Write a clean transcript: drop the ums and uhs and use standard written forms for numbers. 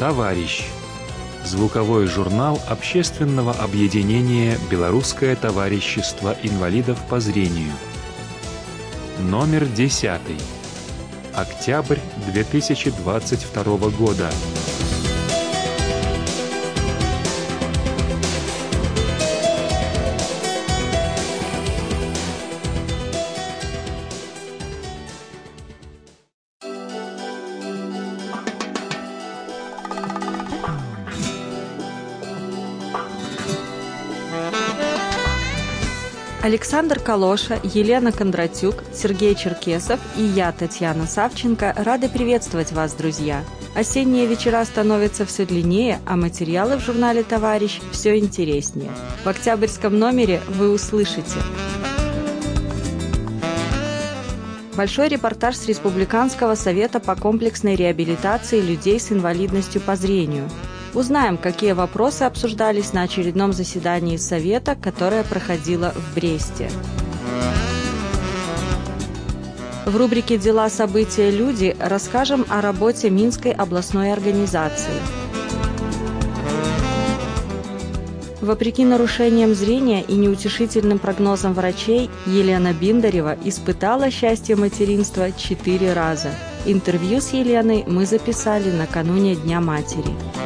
«Товарищ» – звуковой журнал общественного объединения «Белорусское товарищество инвалидов по зрению». Номер 10. Октябрь 2022 года. Александр Калоша, Елена Кондратюк, Сергей Черкесов и я, Татьяна Савченко, рады приветствовать вас, друзья. Осенние вечера становятся все длиннее, а материалы в журнале «Товарищ» все интереснее. В октябрьском номере вы услышите: большой репортаж с Республиканского совета по комплексной реабилитации людей с инвалидностью по зрению. Узнаем, какие вопросы обсуждались на очередном заседании Совета, которое проходило в Бресте. В рубрике «Дела, события, люди» расскажем о работе Минской областной организации. Вопреки нарушениям зрения и неутешительным прогнозам врачей, Елена Биндарева испытала счастье материнства 4 раза. Интервью с Еленой мы записали накануне Дня матери.